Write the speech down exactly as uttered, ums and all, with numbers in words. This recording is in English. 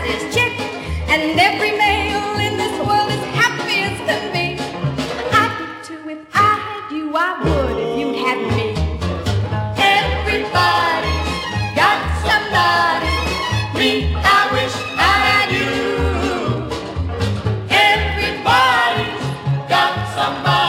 his chick, and every male in this world is happy as can be. I'd be too if I had you, I would if you'd have me. Everybody's got somebody, me, I wish I had you. Everybody's got somebody.